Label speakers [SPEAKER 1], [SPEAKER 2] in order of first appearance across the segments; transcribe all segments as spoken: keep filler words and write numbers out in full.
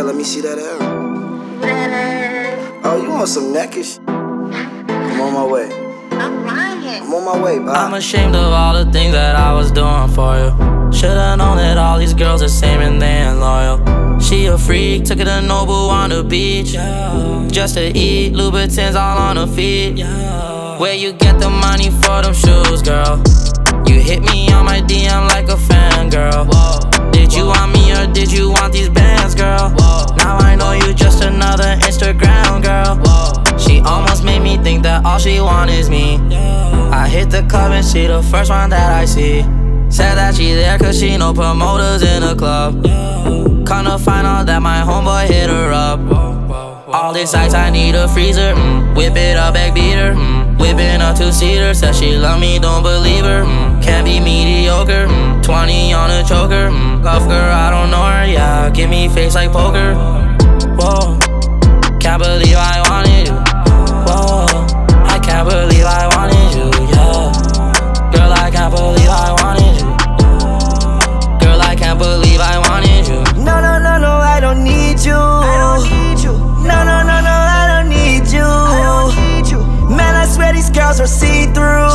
[SPEAKER 1] let me see that hair. Oh, you want some neckish? I'm on my way.
[SPEAKER 2] I'm lying.
[SPEAKER 1] I'm on my way, bye.
[SPEAKER 3] I'm ashamed of all the things that I was doing for you. Should've known that all these girls are same and they ain't loyal. She a freak, took her to Noble on the beach, yeah. Just to eat, Louboutins all on her feet, yeah. Where you get the money for them shoes, girl? You hit me on my D M like a fan, girl. Whoa. Did you want me or did you want these bands, girl? Whoa. Now I know you just another Instagram girl. Whoa. She almost made me think that all she want is me, yeah. I hit the club and she the first one that I see. Said that she there cause she know promoters in the club, yeah. Come to find out that my homeboy hit her up. Whoa, whoa, whoa. All this ice, I need a freezer, mm. Whip it up, back beater, mm. Whipping a two-seater, said she love me, don't believe her, mm. Can't be mediocre, mm. twenty on a choker, mm. Cuff girl, I don't know her, yeah. Give me face like poker. Whoa, can't believe I wanted you. Whoa, I can't believe I wanted you, yeah. Girl, I can't believe I wanted you. Girl, I can't believe I wanted you.
[SPEAKER 4] No, no, no, no, I don't need you. I don't need you. No, no, no, no, I don't need you. I don't need you. Man, I swear these girls are see-through.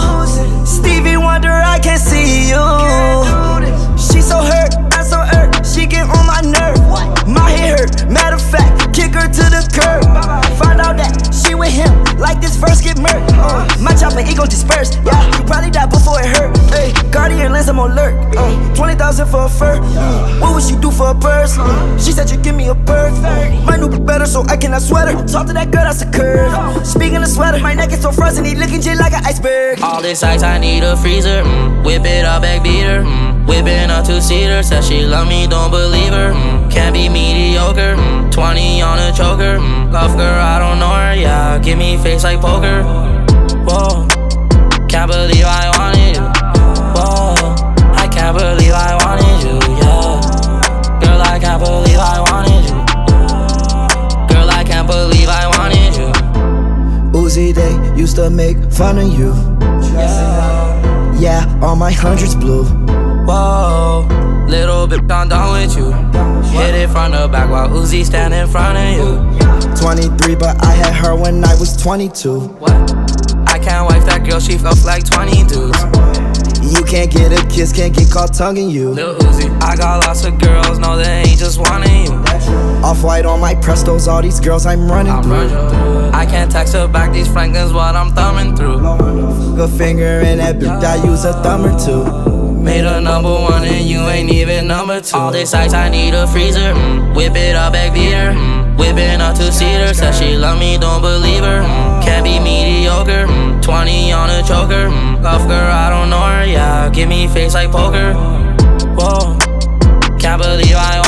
[SPEAKER 4] Stevie Wonder, I can't see you. She so hurt, I'm so hurt. She get on my nerve. My head hurt. Matter of fact, kick her to the curb. Find out that she with him, like this verse get murked. Uh, my chopper ego dispersed. Yeah, you probably died before it hurt. Hey, Guardian lens, I'm on alert. Uh, Twenty thousand for a fur. Uh, what would she do for a purse? Uh, she said you give me a perk. Uh, my new better, so I cannot sweat her. Talk to that girl, that's a curve. Speaking of sweater, my neck is so frozen, he looking just like an iceberg.
[SPEAKER 3] All this ice, I need a freezer. Mm. Whip it up, back beater. Mm. Whipping a two-seater, said she love me, don't believe her. Mm. Can't be mediocre. Mm. twenty on a choker. Mm. Cuff girl, I don't know her, yeah. Give me face like poker. Whoa, can't believe I wanted you. Whoa, I can't believe I wanted you, yeah. Girl, I can't believe I wanted you. Girl, I can't believe I wanted you.
[SPEAKER 4] Uzi, they used to make fun of you. Yeah, yeah, all my hundreds blue.
[SPEAKER 3] Whoa, little bit I'm done with you. Hit it from the back while Uzi stand in front of you.
[SPEAKER 4] twenty-three, but I had her when I was twenty-two.
[SPEAKER 3] What? I can't wife that girl, she felt like twenty dudes.
[SPEAKER 4] You can't get a kiss, can't get caught tonguing you.
[SPEAKER 3] Lil Uzi, I got lots of girls, no they ain't just wanting you.
[SPEAKER 4] Off-white on my Prestos, all these girls I'm running
[SPEAKER 3] I'm
[SPEAKER 4] through.
[SPEAKER 3] running. I can't text her back, these Franklins what I'm thumbing through.
[SPEAKER 4] Good finger in that bitch, I use a thumb or two.
[SPEAKER 3] Made her number one and you ain't even number two. All this ice, I need a freezer. Mm. Whip it up, back beater. Mm. Whipping a two-seater, said she love me, don't believe her. Mm. Can't be mediocre. Mm. twenty on a choker. Mm. Cuff girl, I don't know her, yeah. Give me face like poker. Whoa, can't believe I